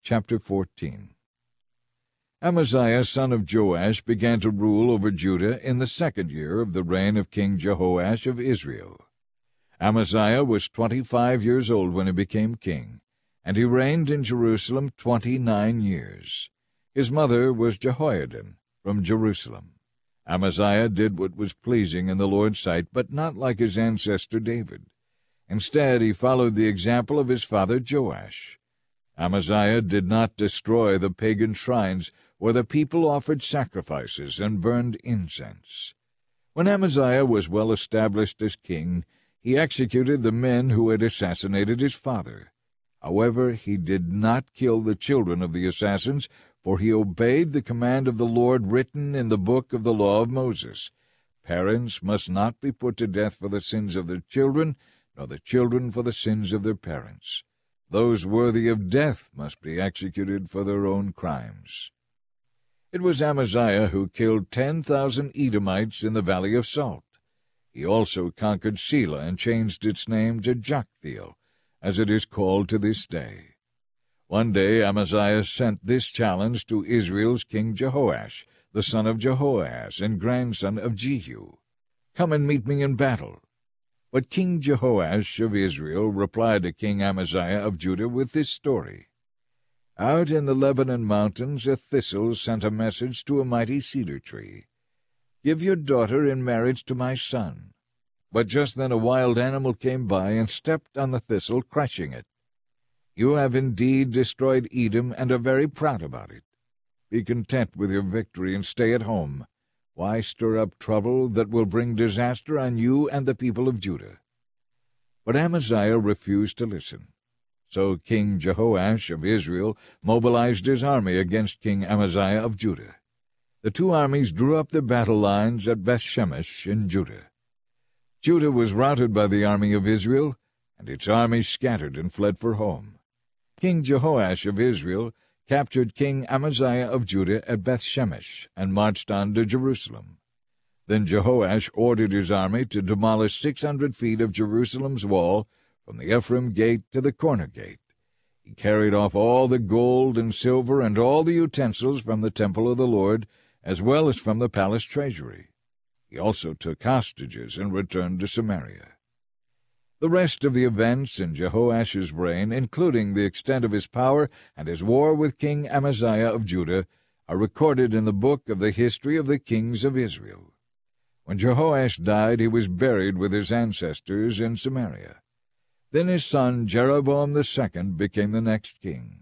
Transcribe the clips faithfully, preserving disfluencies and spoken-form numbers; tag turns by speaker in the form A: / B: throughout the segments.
A: chapter fourteen. Amaziah son of Joash began to rule over Judah in the second year of the reign of King Jehoash of Israel. Amaziah was twenty-five years old when he became king, and he reigned in Jerusalem twenty-nine years. His mother was Jehoiadan from Jerusalem. Amaziah did what was pleasing in the Lord's sight, but not like his ancestor David. Instead, he followed the example of his father Joash. Amaziah did not destroy the pagan shrines where the people offered sacrifices and burned incense. When Amaziah was well established as king, he executed the men who had assassinated his father. However, he did not kill the children of the assassins, for he obeyed the command of the Lord written in the book of the law of Moses. Parents must not be put to death for the sins of their children, nor the children for the sins of their parents. Those worthy of death must be executed for their own crimes. It was Amaziah who killed ten thousand Edomites in the Valley of Salt. He also conquered Selah and changed its name to Joktheel, as it is called to this day. One day Amaziah sent this challenge to Israel's king Jehoash, the son of Jehoahaz and grandson of Jehu. "Come and meet me in battle." But King Jehoash of Israel replied to King Amaziah of Judah with this story. Out in the Lebanon mountains a thistle sent a message to a mighty cedar tree. "Give your daughter in marriage to my son." But just then a wild animal came by and stepped on the thistle, crushing it. "You have indeed destroyed Edom and are very proud about it. Be content with your victory and stay at home. Why stir up trouble that will bring disaster on you and the people of Judah?" But Amaziah refused to listen. So King Jehoash of Israel mobilized his army against King Amaziah of Judah. The two armies drew up their battle lines at Bethshemesh in Judah. Judah was routed by the army of Israel, and its armies scattered and fled for home. King Jehoash of Israel captured King Amaziah of Judah at Bethshemesh and marched on to Jerusalem. Then Jehoash ordered his army to demolish six hundred feet of Jerusalem's wall, from the Ephraim gate to the corner gate. He carried off all the gold and silver and all the utensils from the temple of the Lord, as well as from the palace treasury. He also took hostages and returned to Samaria. The rest of the events in Jehoash's reign, including the extent of his power and his war with King Amaziah of Judah, are recorded in the book of the history of the kings of Israel. When Jehoash died, he was buried with his ancestors in Samaria. Then his son Jeroboam the second became the next king.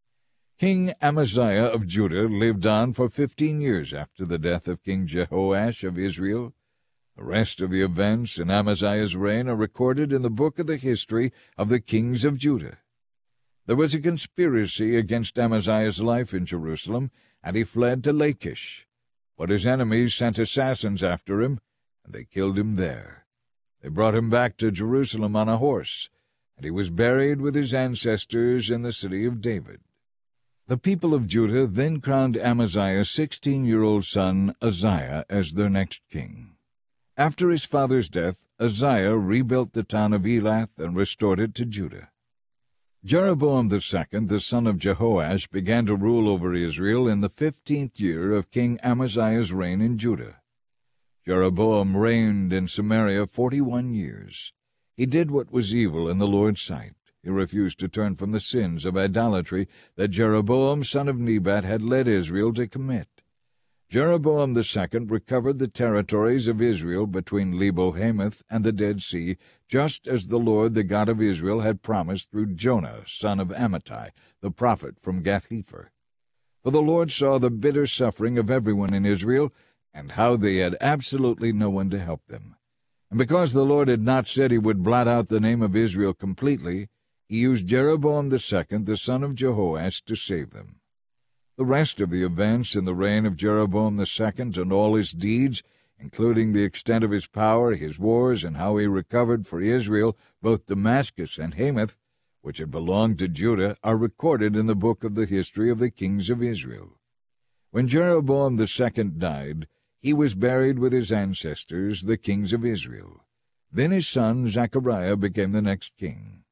A: King Amaziah of Judah lived on for fifteen years after the death of King Jehoash of Israel. The rest of the events in Amaziah's reign are recorded in the book of the history of the kings of Judah. There was a conspiracy against Amaziah's life in Jerusalem, and he fled to Lachish. But his enemies sent assassins after him, and they killed him there. They brought him back to Jerusalem on a horse, and he was buried with his ancestors in the city of David. The people of Judah then crowned Amaziah's sixteen-year-old son Uzziah as their next king. After his father's death, Uzziah rebuilt the town of Elath and restored it to Judah. Jeroboam the second, the son of Jehoash, began to rule over Israel in the fifteenth year of King Amaziah's reign in Judah. Jeroboam reigned in Samaria forty-one years. He did what was evil in the Lord's sight. He refused to turn from the sins of idolatry that Jeroboam son of Nebat had led Israel to commit. Jeroboam the second recovered the territories of Israel between Lebo-Hamath and the Dead Sea, just as the Lord, the God of Israel, had promised through Jonah, son of Amittai, the prophet from Gath-hepher. For the Lord saw the bitter suffering of everyone in Israel, and how they had absolutely no one to help them. And because the Lord had not said he would blot out the name of Israel completely, he used Jeroboam the second, the son of Jehoash, to save them. The rest of the events in the reign of Jeroboam the second and all his deeds, including the extent of his power, his wars, and how he recovered for Israel both Damascus and Hamath, which had belonged to Judah, are recorded in the book of the history of the kings of Israel. When Jeroboam the second died, he was buried with his ancestors, the kings of Israel. Then his son Zechariah became the next king.